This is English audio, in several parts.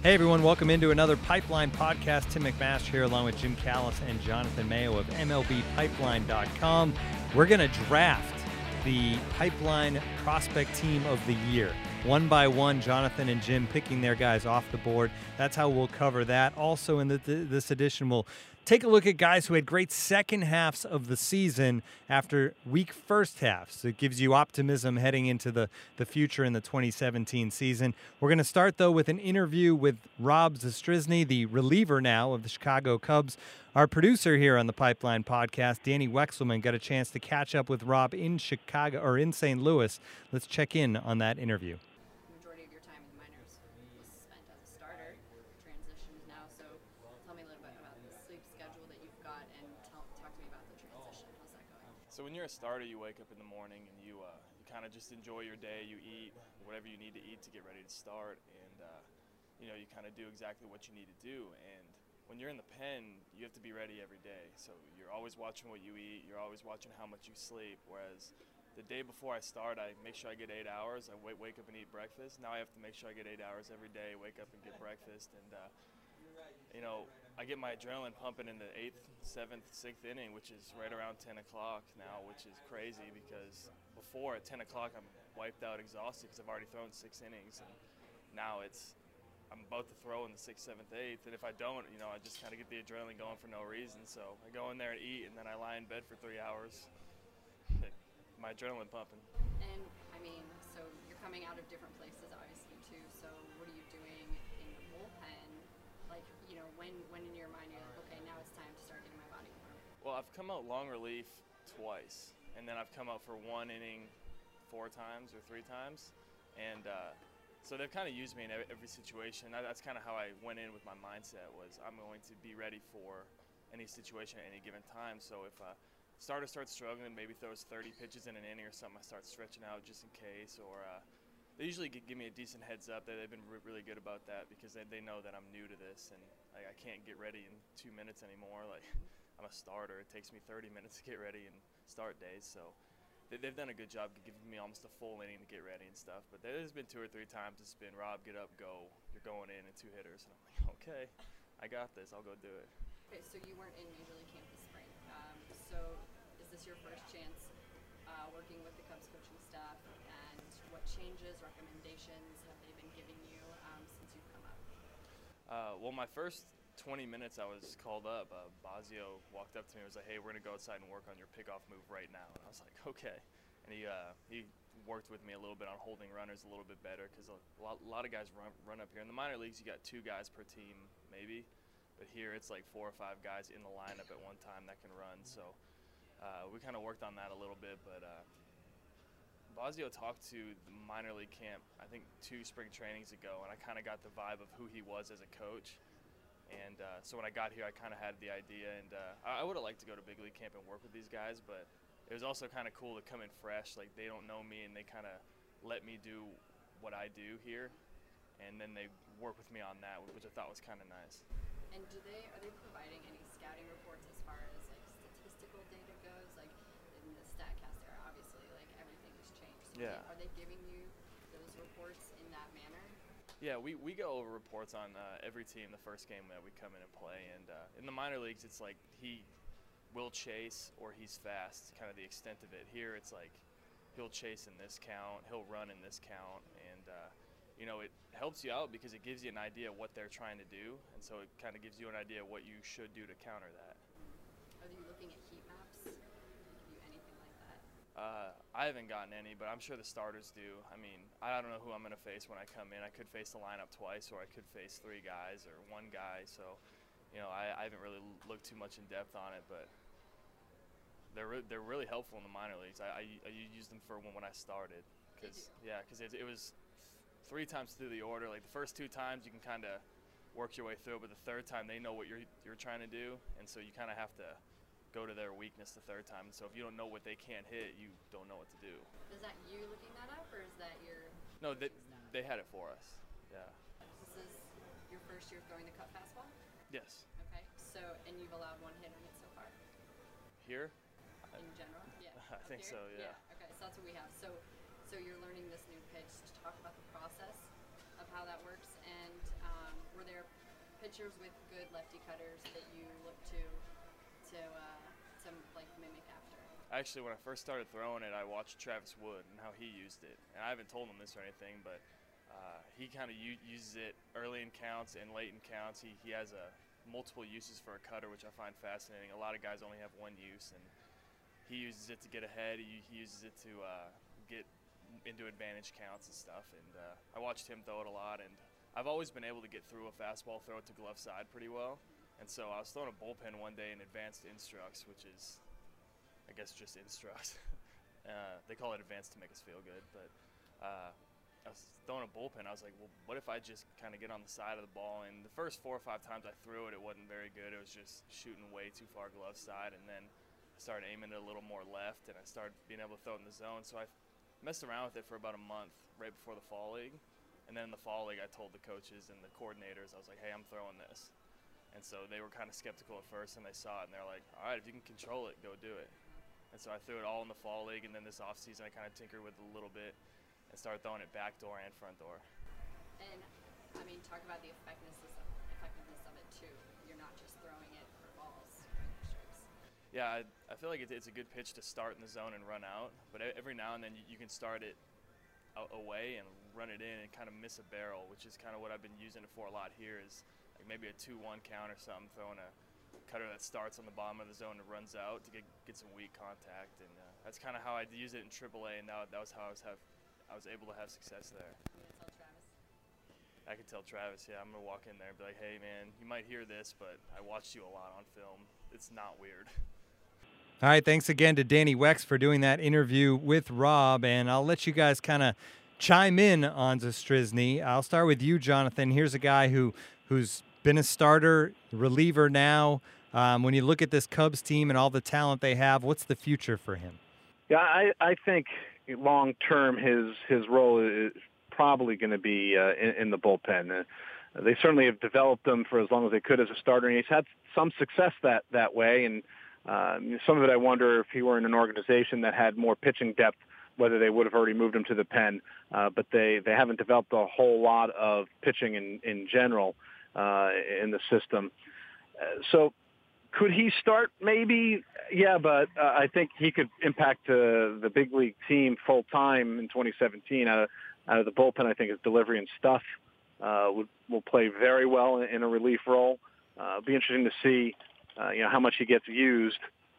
Hey everyone, welcome into another Pipeline podcast. Tim McMaster here along with Jim Callis and Jonathan Mayo of MLBpipeline.com. We're going to draft the Pipeline Prospect Team of the Year. One by one, Jonathan and Jim picking their guys off the board. That's how we'll cover that. Also in this edition, we'll take a look at guys who had great second halves of the season after weak first halves. So it gives you optimism heading into the future in the 2017 season. We're going to start, though, with an interview with Rob Zastryzny, the reliever now of the Chicago Cubs. Our producer here on the Pipeline podcast, Danny Wexelman, got a chance to catch up with Rob in Chicago or in St. Louis. Let's check in on that interview. Majority of your time in the minors was spent as a starter. Transitions now, so tell me a little bit about the sleep schedule that you've got, and talk to me about the transition. How's that going? So when you're a starter, you wake up in the morning and you kind of just enjoy your day. You eat whatever you need to eat to get ready to start, and you kind of do exactly what you need to do. And when you're in the pen, you have to be ready every day. So you're always watching what you eat. You're always watching how much you sleep. Whereas the day before I start, I make sure I get 8 hours. I wake up and eat breakfast. Now I have to make sure I get 8 hours every day, wake up and get breakfast. And, I get my adrenaline pumping in the 8th, 7th, 6th inning, which is right around 10 o'clock now, which is crazy because before at 10 o'clock I'm wiped out, exhausted because I've already thrown 6 innings. And now I'm about to throw in the 6th, 7th, 8th. And if I don't, I just kind of get the adrenaline going for no reason. So I go in there and eat, and then I lie in bed for 3 hours. My adrenaline pumping. And so you're coming out of different places, obviously, too. So what are you doing in the bullpen? Like, when in your mind you're like, okay, now it's time to start getting my body warm. Well, I've come out long relief twice, and then I've come out for 1 inning 4 times or 3 times, and so they've kind of used me in every situation. That's kind of how I went in with my mindset, was I'm going to be ready for any situation at any given time. So if starter starts struggling, maybe throws 30 pitches in an inning or something, I start stretching out just in case. Or they usually give me a decent heads up. They've been really good about that because they know that I'm new to this and I can't get ready in 2 minutes anymore. Like, I'm a starter. It takes me 30 minutes to get ready and start days. So they've done a good job giving me almost a full inning to get ready and stuff. But there's been 2 or 3 times it's been, Rob, get up, go. You're going in and 2 hitters. And I'm like, okay, I got this. I'll go do it. Okay, so you weren't in Major League Camp this spring. So is this your first chance working with the Cubs coaching staff? And what changes, recommendations have they been giving you since you've come up? Well, my first 20 minutes I was called up. Bosio walked up to me and was like, hey, we're going to go outside and work on your pickoff move right now. And I was like, okay. And he worked with me a little bit on holding runners a little bit better because a lot of guys run up here. In the minor leagues, you got 2 guys per team maybe. But here it's like 4 or 5 guys in the lineup at one time that can run. So we kind of worked on that a little bit. But Bosio talked to the minor league camp, I think 2 spring trainings ago, and I kind of got the vibe of who he was as a coach. And so when I got here, I kind of had the idea. And I would have liked to go to big league camp and work with these guys, but it was also kind of cool to come in fresh. Like, they don't know me, and they kind of let me do what I do here. And then they work with me on that, which I thought was kind of nice. And are they providing any scouting reports as far as like statistical data goes? Like in the StatCast era, obviously, like everything has changed. So Yeah. Are they giving you those reports in that manner? Yeah, we go over reports on every team the first game that we come in and play. And in the minor leagues, it's like he will chase or he's fast, kind of the extent of it. Here, it's like he'll chase in this count, he'll run in this count, and it helps you out because it gives you an idea of what they're trying to do, and so it kind of gives you an idea of what you should do to counter that. Are you looking at heat maps? Do they give you anything like that? I haven't gotten any, but I'm sure the starters do. I mean, I don't know who I'm going to face when I come in. I could face the lineup twice, or I could face 3 guys or 1 guy, so I haven't really looked too much in depth on it, but they're really helpful in the minor leagues. I used them for when I started, because it was 3 times through the order. Like, the first 2 times you can kind of work your way through, but the 3rd time they know what you're trying to do, and so you kind of have to go to their weakness the 3rd time. And so if you don't know what they can't hit, you don't know what to do. Is that you looking that up, or is that your? No, they had it for us. Yeah. This is your first year throwing the cut fastball. Yes. Okay. So, and you've allowed 1 hit on it so far. Here? In general, yeah. I think Here? so. Yeah. Okay, so that's what we have. So you're learning this new pitch. To talk about the process of how that works, and were there pitchers with good lefty cutters that you look to like mimic after? Actually, when I first started throwing it, I watched Travis Wood and how he used it. And I haven't told him this or anything, but he kind of uses it early in counts and late in counts. He has multiple uses for a cutter, which I find fascinating. A lot of guys only have one use, and he uses it to get ahead. He uses it to get into advantage counts and stuff. And I watched him throw it a lot, and I've always been able to get through a fastball, throw it to glove side pretty well. And so I was throwing a bullpen one day in advanced instructs, which is, I guess, just instructs. They call it advanced to make us feel good, but I was throwing a bullpen. I was like, well, what if I just kind of get on the side of the ball? And the first 4 or 5 times I threw it, it wasn't very good. It was just shooting way too far glove side, and then I started aiming it a little more left, and I started being able to throw it in the zone. So I messed around with it for about a month right before the fall league. And then in the fall league, I told the coaches and the coordinators, I was like, hey, I'm throwing this. And so they were kind of skeptical at first, and they saw it, and they're like, all right, if you can control it, go do it. And so I threw it all in the fall league, and then this offseason I kind of tinkered with it a little bit and started throwing it back door and front door. And, I mean, talk about the effectiveness of it, too. You're not just throwing it for balls, throwing for strikes. Yeah, I feel like it's a good pitch to start in the zone and run out, but every now and then you can start it away and run it in and kind of miss a barrel, which is kind of what I've been using it for a lot here, is like maybe a 2-1 count or something, throwing a cutter that starts on the bottom of the zone and runs out to get some weak contact. And that's kind of how I use it in AAA, and that was how I was able to have success there. You gonna tell Travis? I could tell Travis, yeah, I'm going to walk in there and be like, hey, man, you might hear this, but I watched you a lot on film. It's not weird. All right, thanks again to Danny Wex for doing that interview with Rob, and I'll let you guys kind of chime in on Zastryzny. I'll start with you, Jonathan. Here's a guy who's been a starter, reliever now. When you look at this Cubs team and all the talent they have, what's the future for him? Yeah, I think long term his role is probably going to be in the bullpen. They certainly have developed him for as long as they could as a starter, and he's had some success that way. And some of it, I wonder if he were in an organization that had more pitching depth, whether they would have already moved him to the pen. But they haven't developed a whole lot of pitching in general in the system. So could he start? Maybe, yeah, but I think he could impact the big league team full time in 2017 out of the bullpen. I think his delivery and stuff will play very well in a relief role. Be interesting to see how much he gets used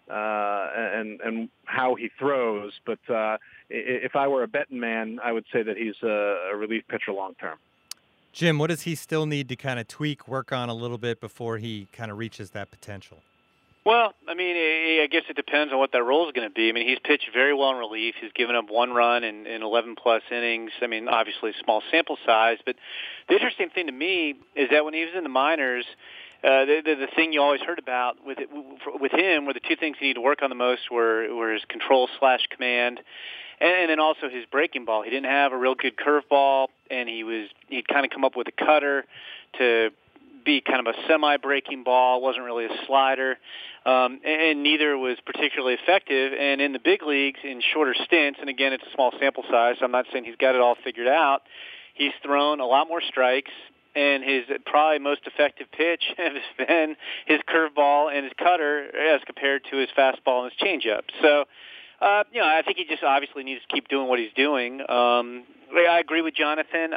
and how he throws. But if I were a betting man, I would say that he's a relief pitcher long term. Jim, what does he still need to kind of tweak, work on a little bit before he kind of reaches that potential? Well, I mean, I guess it depends on what that role is going to be. I mean, he's pitched very well in relief. He's given up 1 run in 11-plus innings. I mean, obviously small sample size. But the interesting thing to me is that when he was in the minors, the thing you always heard about with him were the 2 things he needed to work on the most were his control/command, and then also his breaking ball. He didn't have a real good curveball, and he'd kind of come up with a cutter to be kind of a semi-breaking ball. Wasn't really a slider, and neither was particularly effective. And in the big leagues, in shorter stints, and again, it's a small sample size, so I'm not saying he's got it all figured out. He's thrown a lot more strikes, and his probably most effective pitch has been his curveball and his cutter as compared to his fastball and his changeup. So, I think he just obviously needs to keep doing what he's doing. I agree with Jonathan.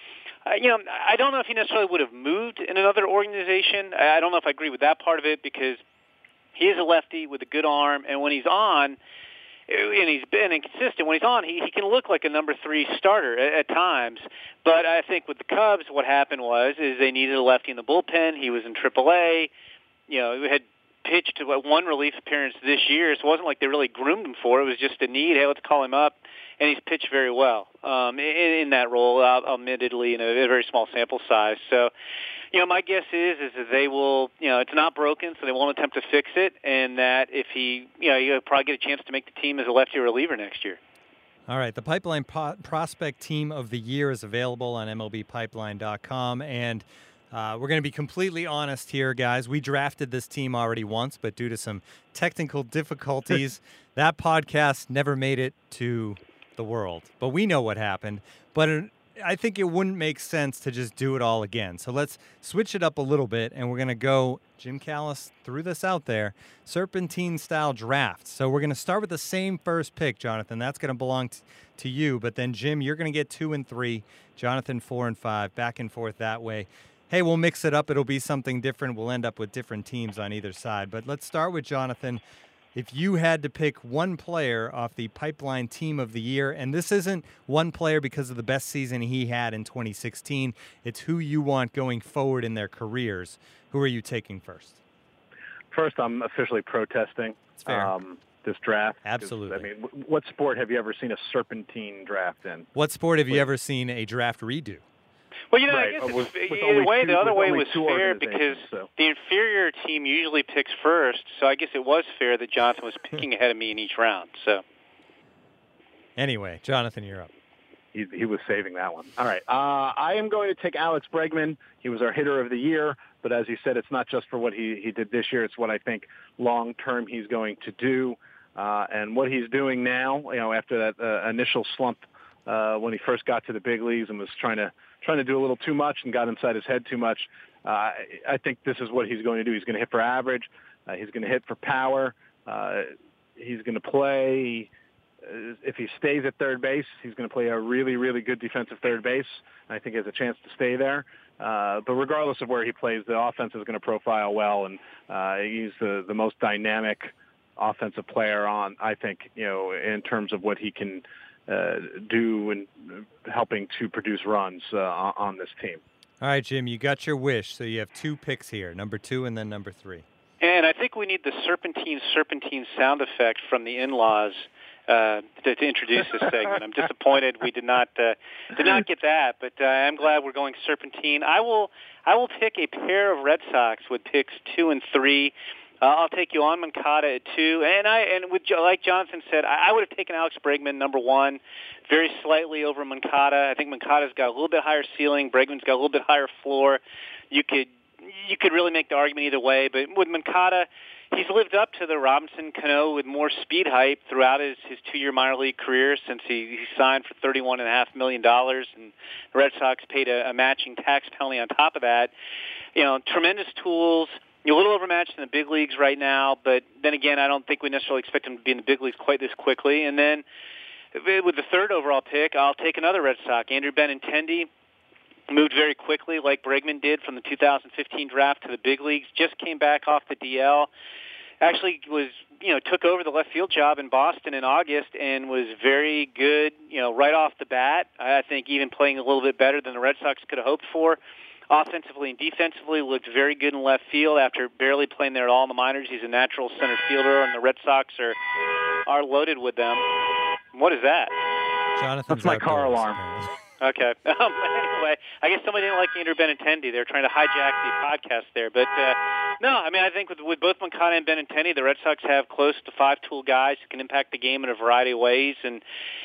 I don't know if he necessarily would have moved in another organization. I don't know if I agree with that part of it because he is a lefty with a good arm, and when he's on, and he's been inconsistent, when he's on, he can look like a number 3 starter at times. But I think with the Cubs, what happened is they needed a lefty in the bullpen. He was in AAA. He had pitched to 1 relief appearance this year, so it wasn't like they really groomed him for it. It was just a need. Hey, let's call him up. And he's pitched very well in that role, admittedly in a very small sample size. So, my guess is that they will, it's not broken, so they won't attempt to fix it, and that if he'll probably get a chance to make the team as a lefty reliever next year. All right, the Pipeline Prospect Team of the Year is available on MLBpipeline.com, and we're going to be completely honest here, guys. We drafted this team already once, but due to some technical difficulties, that podcast never made it to the world. But we know what happened. But I think it wouldn't make sense to just do it all again. So let's switch it up a little bit, and we're going to go, Jim Callis threw this out there, serpentine-style draft. So we're going to start with the same first pick, Jonathan. That's going to belong to you. But then, Jim, you're going to get 2 and 3, Jonathan 4 and 5, back and forth that way. Hey, we'll mix it up. It'll be something different. We'll end up with different teams on either side. But let's start with Jonathan. If you had to pick one player off the Pipeline Team of the Year, and this isn't one player because of the best season he had in 2016, it's who you want going forward in their careers. Who are you taking first? First, I'm officially protesting this draft. Absolutely. I mean, what sport have you ever seen a serpentine draft in? What sport have you ever seen a draft redo? Well, you know, Right. I guess With in a way, the other way was two fair because organizations, so. the inferior team usually picks first. So I guess it was fair that Jonathan was picking ahead of me in each round. So anyway, Jonathan, you're up. He was saving that one. All right. I am going to take Alex Bregman. He was our hitter of the year, but as you said, it's not just for what he did this year. It's what I think long-term he's going to do. And what he's doing now, you know, after that initial slump when he first got to the big leagues and was trying to do a little too much and got inside his head too much, I think this is what he's going to do. He's going to hit for average. He's going to hit for power. He's going to play. If he stays at third base, he's going to play a really, really good defensive third base. I think he has a chance to stay there. But regardless of where he plays, the offense is going to profile well, and he's the most dynamic offensive player on, I think, you know, in terms of what he can do and helping to produce runs on this team. All right, Jim, you got your wish, so you have 2 picks here, number 2 and then number 3. And I think we need the serpentine sound effect from the in-laws to introduce this segment. I'm disappointed we did not get that, but I'm glad we're going serpentine. I will pick a pair of Red Sox with picks 2 and 3. I'll take Yoan Moncada at 2, and like Jonathan said, I would have taken Alex Bregman number 1, very slightly over Moncada. I think Moncada's got a little bit higher ceiling. Bregman's got a little bit higher floor. You could really make the argument either way, but with Moncada, he's lived up to the Robinson Cano with more speed hype throughout his 2-year minor league career since he signed for $31.5 million, and the Red Sox paid a matching tax penalty on top of that. You know, tremendous tools. You're a little overmatched in the big leagues right now, but then again, I don't think we necessarily expect him to be in the big leagues quite this quickly. And then with the 3rd overall pick, I'll take another Red Sox, Andrew Benintendi. Moved very quickly like Bregman did from the 2015 draft to the big leagues, just came back off the DL. Actually took over the left field job in Boston in August and was very good, right off the bat. I think even playing a little bit better than the Red Sox could have hoped for. Offensively and defensively, looked very good in left field after barely playing there at all in the minors. He's a natural center fielder, and the Red Sox are loaded with them. What is that? Jonathan's That's my car alarm. Okay. Anyway, I guess somebody didn't like Andrew Benintendi. They're trying to hijack the podcast there. But, no, I mean, I think with both Moncada and Benintendi, the Red Sox have close to 5-tool guys who can impact the game in a variety of ways and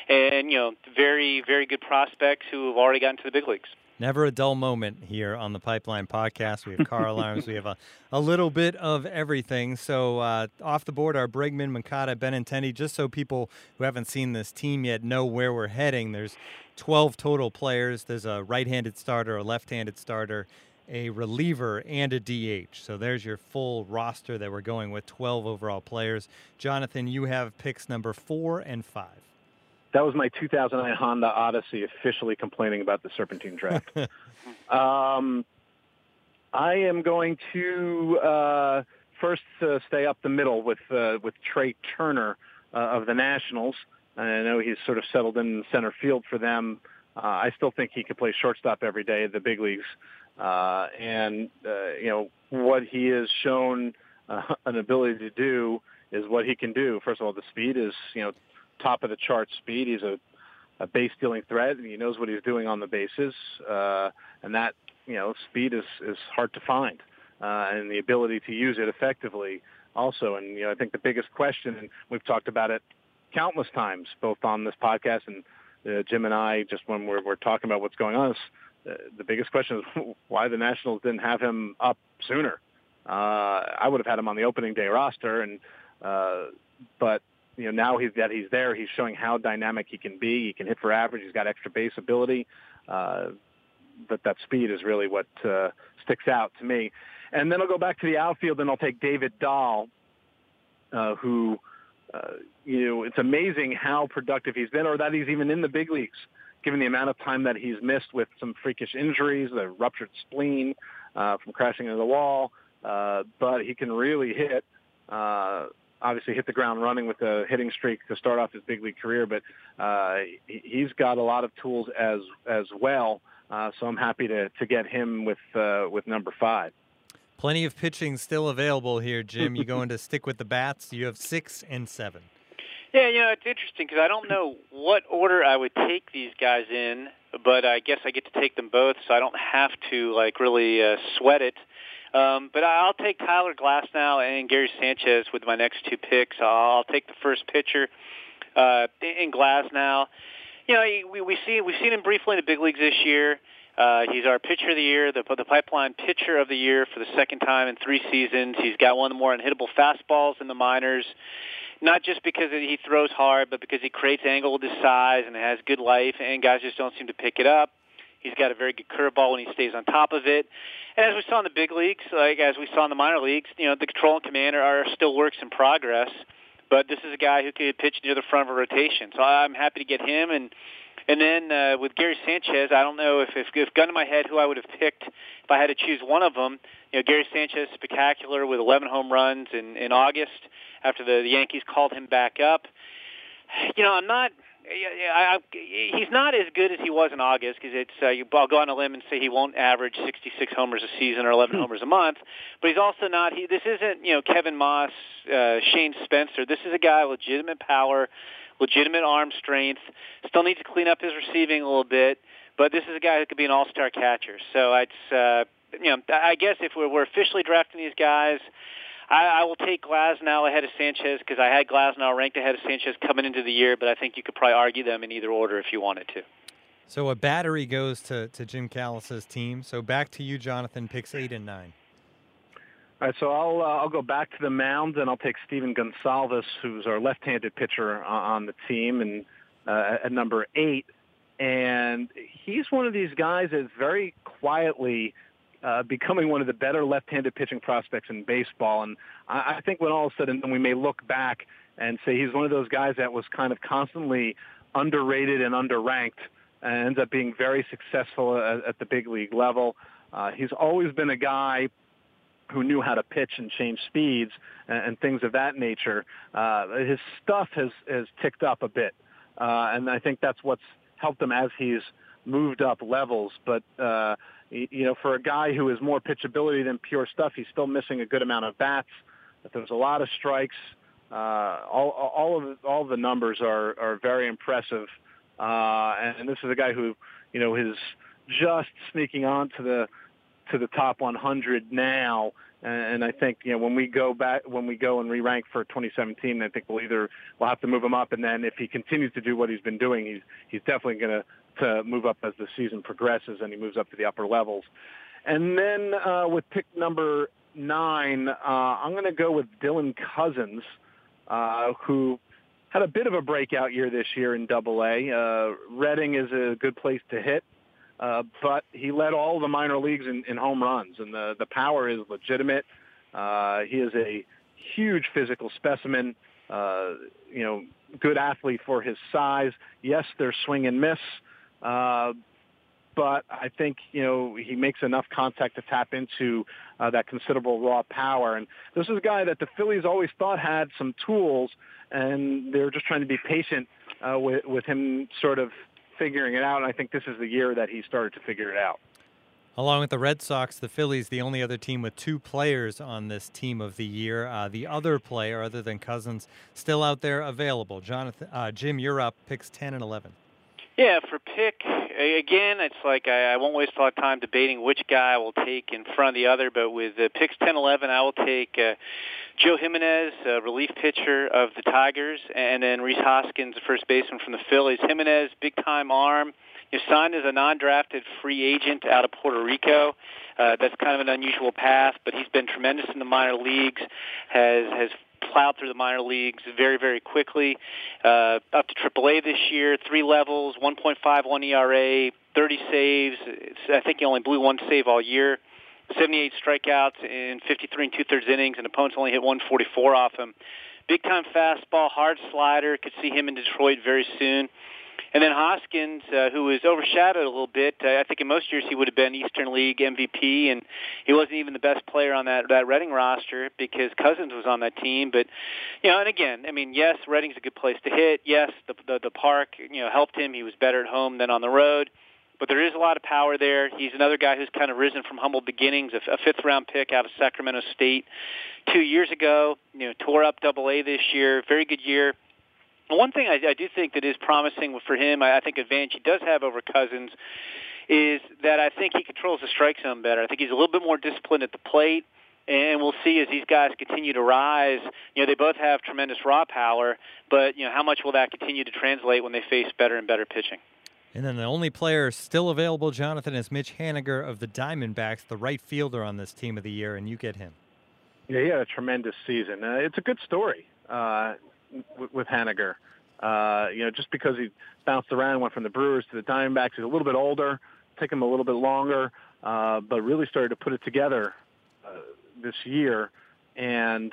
very, very good prospects who have already gotten to the big leagues. Never a dull moment here on the Pipeline Podcast. We have car alarms. We have a little bit of everything. So off the board are Bregman, Moncada, Benintendi. Just so people who haven't seen this team yet know where we're heading, there's 12 total players. There's a right-handed starter, a left-handed starter, a reliever, and a DH. So there's your full roster that we're going with, 12 overall players. Jonathan, you have picks number 4 and 5. That was my 2009 Honda Odyssey officially complaining about the Serpentine draft. I am going to first stay up the middle with Trey Turner of the Nationals. I know he's sort of settled in center field for them. I still think he could play shortstop every day at the big leagues. And what he has shown an ability to do is what he can do. First of all, the speed is, top of the chart speed. He's a base stealing threat, and he knows what he's doing on the bases. And that, speed is hard to find, and the ability to use it effectively also. And, I think the biggest question, and we've talked about it countless times, both on this podcast and Jim and I, just when we're talking about what's going on, is the biggest question is why the Nationals didn't have him up sooner. I would have had him on the opening day roster, but now he's there, he's showing how dynamic he can be. He can hit for average. He's got extra base ability. But that speed is really what sticks out to me. And then I'll go back to the outfield, and I'll take David Dahl, who, it's amazing how productive he's been, or that he's even in the big leagues, given the amount of time that he's missed with some freakish injuries, the ruptured spleen from crashing into the wall. But he can really hit. Obviously hit the ground running with a hitting streak to start off his big league career, but he's got a lot of tools as well. So I'm happy to get him with number 5. Plenty of pitching still available here, Jim. You going to stick with the bats? You have 6 and 7. Yeah, it's interesting because I don't know what order I would take these guys in, but I guess I get to take them both, so I don't have to really sweat it. But I'll take Tyler Glasnow and Gary Sanchez with my next 2 picks. I'll take the first pitcher in Glasnow. We've seen him briefly in the big leagues this year. He's our pitcher of the year, the pipeline pitcher of the year for the second time in 3 seasons. He's got one of the more unhittable fastballs in the minors, not just because he throws hard, but because he creates angle with his size and has good life, and guys just don't seem to pick it up. He's got a very good curveball when he stays on top of it. And as we saw in the big leagues, as we saw in the minor leagues, the control and command are still works in progress. But this is a guy who could pitch near the front of a rotation. So I'm happy to get him. And then with Gary Sanchez, I don't know if gun to my head who I would have picked if I had to choose one of them. Gary Sanchez, spectacular with 11 home runs in August after the Yankees called him back up. I'm not... he's not as good as he was in August because I'll go on a limb and say he won't average 66 homers a season or 11 homers a month. But he's also not. This isn't Kevin Moss, Shane Spencer. This is a guy with legitimate power, legitimate arm strength. Still needs to clean up his receiving a little bit, but this is a guy who could be an all-star catcher. So I guess if we're officially drafting these guys, I will take Glasnow ahead of Sanchez because I had Glasnow ranked ahead of Sanchez coming into the year, but I think you could probably argue them in either order if you wanted to. So a battery goes to Jim Callis' team. So back to you, Jonathan, picks 8 and 9. All right, so I'll go back to the mound, and I'll take Steven Gonsalves, who's our left-handed pitcher on the team, and at number 8. And he's one of these guys that's very quietly becoming one of the better left-handed pitching prospects in baseball. And I think when all is said and done, we may look back and say he's one of those guys that was kind of constantly underrated and underranked and ends up being very successful at the big league level. He's always been a guy who knew how to pitch and change speeds and things of that nature. His stuff has ticked up a bit, and I think that's what's helped him as he's moved up levels. But for a guy who has more pitchability than pure stuff, he's still missing a good amount of bats. There's a lot of strikes. All the numbers are very impressive. And this is a guy who, is just sneaking on to the top 100 now. And I think, when we go and re-rank for 2017, I think we'll have to move him up. And then if he continues to do what he's been doing, he's definitely going to move up as the season progresses and he moves up to the upper levels. And then with pick number 9, I'm going to go with Dylan Cousins, who had a bit of a breakout year this year in Double-A. Reading is a good place to hit, but he led all the minor leagues in home runs, and the power is legitimate. He is a huge physical specimen, good athlete for his size. Yes, there's swing and miss, but I think, he makes enough contact to tap into that considerable raw power. And this is a guy that the Phillies always thought had some tools, and they're just trying to be patient with him sort of figuring it out. And I think this is the year that he started to figure it out. Along with the Red Sox, the Phillies, the only other team with 2 players on this team of the year. The other player, other than Cousins, still out there available. Jim, you're up. Picks 10 and 11. Yeah, for pick, again, it's like I won't waste a lot of time debating which guy I will take in front of the other, but with picks 10-11, I will take Joe Jimenez, relief pitcher of the Tigers, and then Rhys Hoskins, the first baseman from the Phillies. Jimenez, big-time arm. He's signed as a non-drafted free agent out of Puerto Rico. That's kind of an unusual path, but he's been tremendous in the minor leagues, has plowed through the minor leagues very, very quickly. Up to AAA this year, 3 levels, 1.51 ERA, 30 saves. I think he only blew 1 save all year. 78 strikeouts in 53 and 2/3 innings, and opponents only hit 144 off him. Big-time fastball, hard slider. Could see him in Detroit very soon. And then Hoskins, who was overshadowed a little bit. I think in most years he would have been Eastern League MVP, and he wasn't even the best player on that Reading roster because Cousins was on that team. But, and again, I mean, yes, Reading's a good place to hit. Yes, the park, helped him. He was better at home than on the road. But there is a lot of power there. He's another guy who's kind of risen from humble beginnings, a 5th-round pick out of Sacramento State 2 years ago. Tore up AA this year. Very good year. One thing I do think that is promising for him, I think advantage he does have over Cousins, is that I think he controls the strike zone better. I think he's a little bit more disciplined at the plate, and we'll see as these guys continue to rise. They both have tremendous raw power, but how much will that continue to translate when they face better and better pitching? And then the only player still available, Jonathan, is Mitch Haniger of the Diamondbacks, the right fielder on this Team of the Year, and you get him. Yeah, he had a tremendous season. It's a good story with Haniger. Just because he bounced around, went from the Brewers to the Diamondbacks. He's a little bit older, took him a little bit longer, but really started to put it together this year, and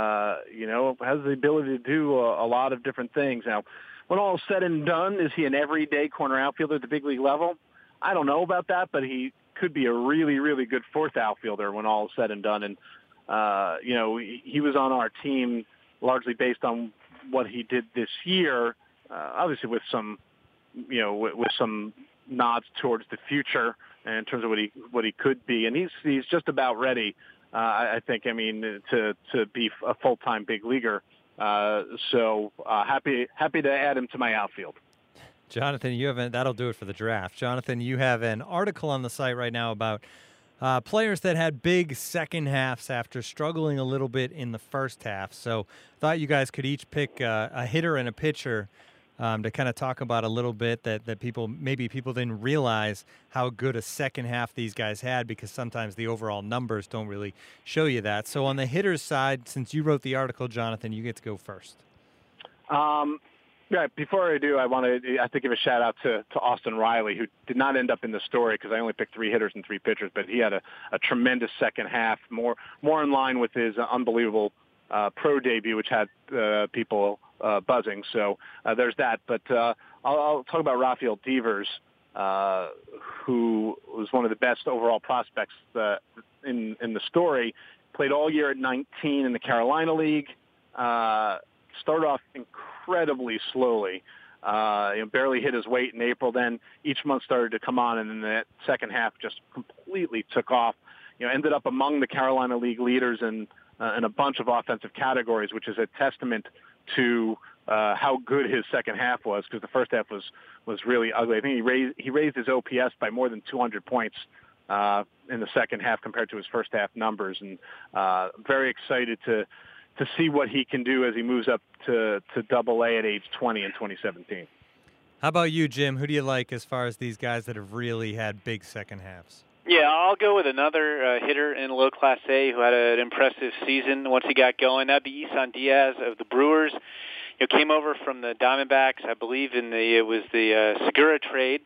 has the ability to do a lot of different things. Now, when all is said and done, is he an everyday corner outfielder at the big league level? I don't know about that, but he could be a really, really good 4th outfielder when all is said and done. And he was on our team largely based on what he did this year, obviously with some, with some nods towards the future in terms of what he could be, and he's just about ready. I think. I mean, to be a full-time big leaguer. So happy to add him to my outfield. Jonathan, that'll do it for the draft. Jonathan, you have an article on the site right now about players that had big second halves after struggling a little bit in the first half. So thought you guys could each pick a hitter and a pitcher to kind of talk about a little bit that people didn't realize how good a second half these guys had, because sometimes the overall numbers don't really show you that. So on the hitter's side, since you wrote the article, Jonathan, you get to go first. Yeah, before I do, I have to give a shout out to Austin Riley, who did not end up in the story because I only picked 3 hitters and 3 pitchers, but he had a tremendous second half, more in line with his unbelievable pro debut, which had people buzzing. So there's that. But I'll talk about Rafael Devers, who was one of the best overall prospects in the story. Played all year at 19 in the Carolina League. Started off incredibly slowly. Barely hit his weight in April. Then each month started to come on, and then that second half just completely took off. Ended up among the Carolina League leaders in a bunch of offensive categories, which is a testament to how good his second half was, because the first half was really ugly. I think he raised his OPS by more than 200 points in the second half compared to his first half numbers, and very excited to see what he can do as he moves up to AA at age 20 in 2017. How about you, Jim? Who do you like as far as these guys that have really had big second halves? Yeah, I'll go with another hitter in low Class A who had an impressive season once he got going. That'd be Isan Diaz of the Brewers. Came over from the Diamondbacks, I believe, it was the Segura trade,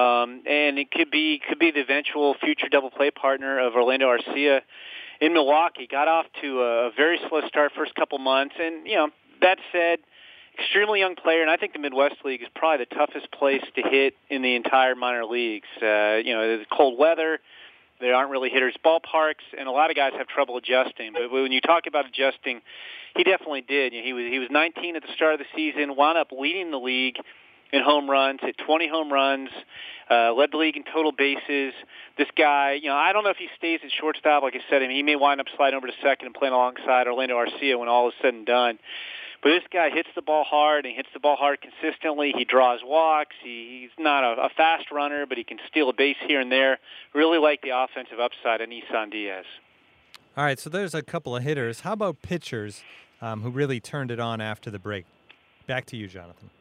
and it could be the eventual future double play partner of Orlando Arcia in Milwaukee. Got off to a very slow start first couple months, and that said, extremely young player, and I think the Midwest League is probably the toughest place to hit in the entire minor leagues. There's cold weather, there aren't really hitters' ballparks, and a lot of guys have trouble adjusting. But when you talk about adjusting, he definitely did. He was 19 at the start of the season, wound up leading the league in home runs, hit 20 home runs, led the league in total bases. This guy, I don't know if he stays at shortstop. Like I said, he may wind up sliding over to second and playing alongside Orlando Arcia when all is said and done. But this guy hits the ball hard, and he hits the ball hard consistently. He draws walks. He's not a fast runner, but he can steal a base here and there. Really like the offensive upside in Isan Diaz. All right, so there's a couple of hitters. How about pitchers who really turned it on after the break? Back to you, Jonathan.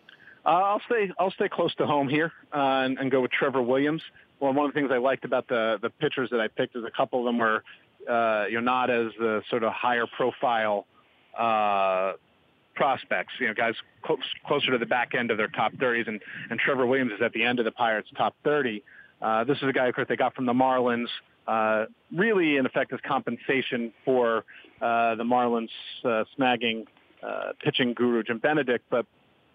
I'll stay close to home here and go with Trevor Williams. Well, one of the things I liked about the pitchers that I picked is a couple of them were not as the sort of higher profile prospects, guys closer to the back end of their top 30s, and Trevor Williams is at the end of the Pirates' top 30. This is a guy, of course, they got from the Marlins, really, in effect, as compensation for the Marlins snagging pitching guru Jim Benedict. But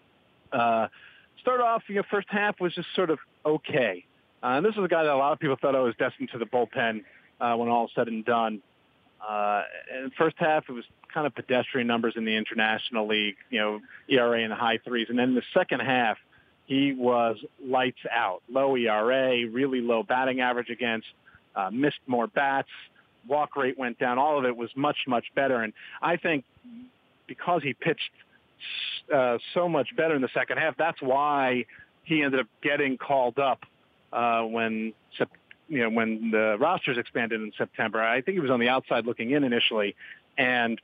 start off, first half was just sort of okay. And this is a guy that a lot of people thought was destined to the bullpen when all is said and done. In the first half, it was kind of pedestrian numbers in the International League, ERA in the high threes. And then in the second half, he was lights out. Low ERA, really low batting average against, missed more bats, walk rate went down. All of it was much, much better. And I think because he pitched so much better in the second half, that's why he ended up getting called up when the rosters expanded in September. I think he was on the outside looking in initially, and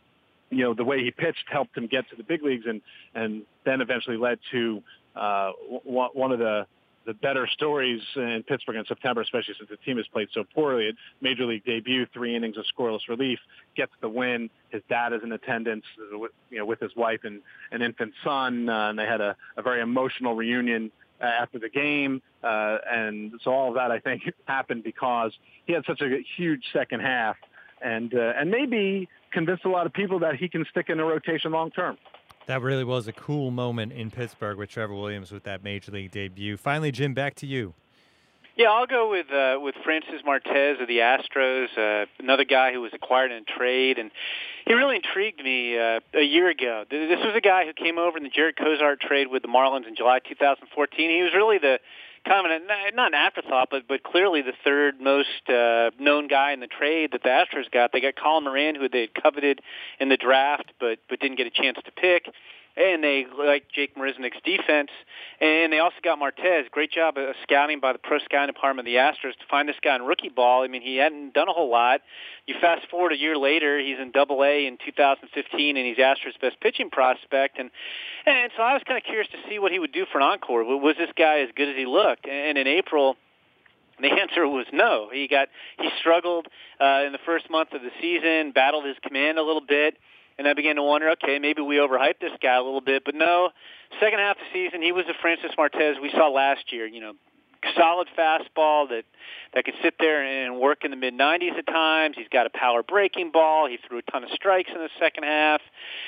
the way he pitched helped him get to the big leagues, and then eventually led to one of the better stories in Pittsburgh in September, especially since the team has played so poorly. At Major League debut, 3 innings of scoreless relief, gets the win. His dad is in attendance, with his wife and an infant son, and they had a very emotional reunion after the game, and so all of that, I think, happened because he had such a huge second half, and maybe convinced a lot of people that he can stick in a rotation long term. That really was a cool moment in Pittsburgh with Trevor Williams with that Major League debut. Finally, Jim, back to you. Yeah, I'll go with Francis Martez of the Astros, another guy who was acquired in a trade, and he really intrigued me a year ago. This was a guy who came over in the Jared Cozart trade with the Marlins in July 2014. He was really the kind of not an afterthought, but clearly the third most known guy in the trade that the Astros got. They got Colin Moran, who they had coveted in the draft, but didn't get a chance to pick. And they liked Jake Marisnick's defense. And they also got Martez. Great job of scouting by the pro scouting department of the Astros to find this guy in rookie ball. I mean, he hadn't done a whole lot. You fast forward a year later, he's in Double-A in 2015, and he's Astros' best pitching prospect. And so I was kind of curious to see what he would do for an encore. Was this guy as good as he looked? And in April, the answer was no. He struggled in the first month of the season, battled his command a little bit. And I began to wonder, okay, maybe we overhyped this guy a little bit. But no, second half of the season, he was the Francis Martez we saw last year. Solid fastball that could sit there and work in the mid-90s at times. He's got a power breaking ball. He threw a ton of strikes in the second half.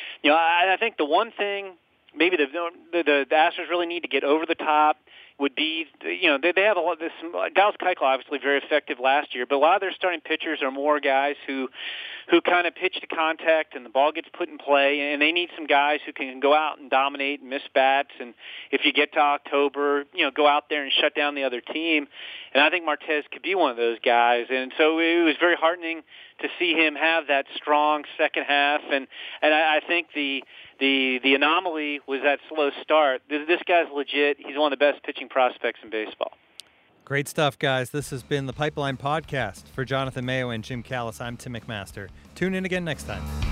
I think the one thing maybe the Astros really need to get over the top would be, they have a lot of this. Dallas Keuchel obviously very effective last year, but a lot of their starting pitchers are more guys who kind of pitch to contact and the ball gets put in play, and they need some guys who can go out and dominate and miss bats, and if you get to October, go out there and shut down the other team. And I think Martez could be one of those guys, and so it was very heartening to see him have that strong second half, and I think the anomaly was that slow start. This guy's legit. He's one of the best pitching prospects in baseball. Great stuff, guys. This has been the Pipeline Podcast. For Jonathan Mayo and Jim Callis, I'm Tim McMaster. Tune in again next time.